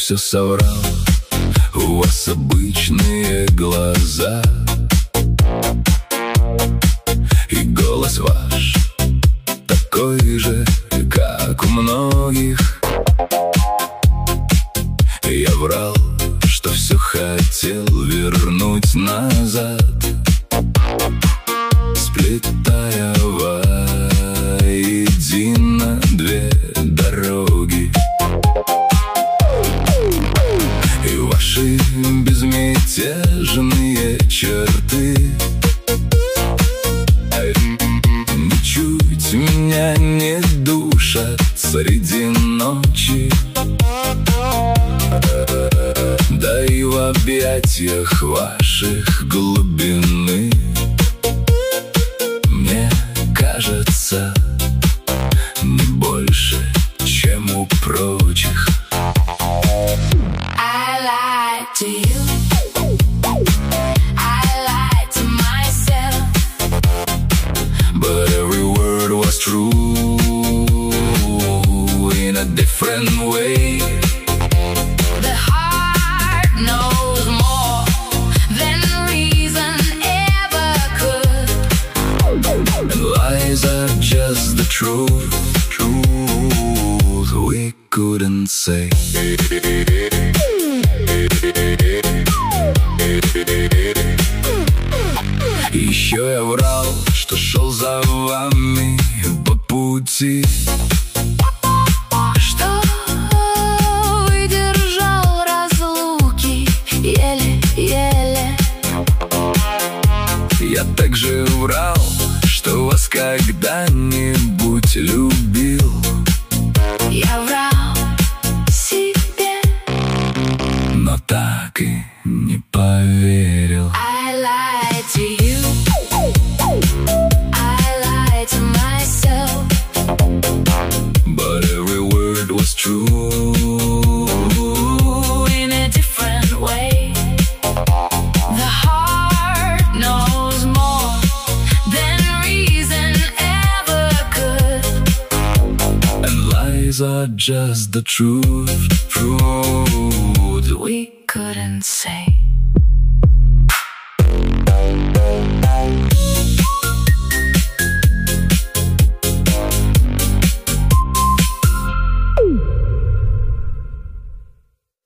все соврал. У вас обычные глаза, и голос ваш такой же, как у многих. Я врал, что все хотел вернуть назад, сплетая воедино две дороги. И ваши безмятежные черты ничуть меня не душат среди ночи. Да и в объятиях ваших глубины, мне кажется, не больше, чем у прочих. I lied to you, I lied to myself, but every word was true in a different way. The heart knows more than reason ever could, And lies are just the truth we couldn't say. Еще я врал, что шел за вами по пути, что выдержал разлуки еле-еле. я также врал, что вас когда-нибудь любил. Я врал себе, Но так и не поверил. I lied to you, I lied to myself, But every word was true in a different way. The heart knows more than reason ever could, and lies are just the truth we couldn't say.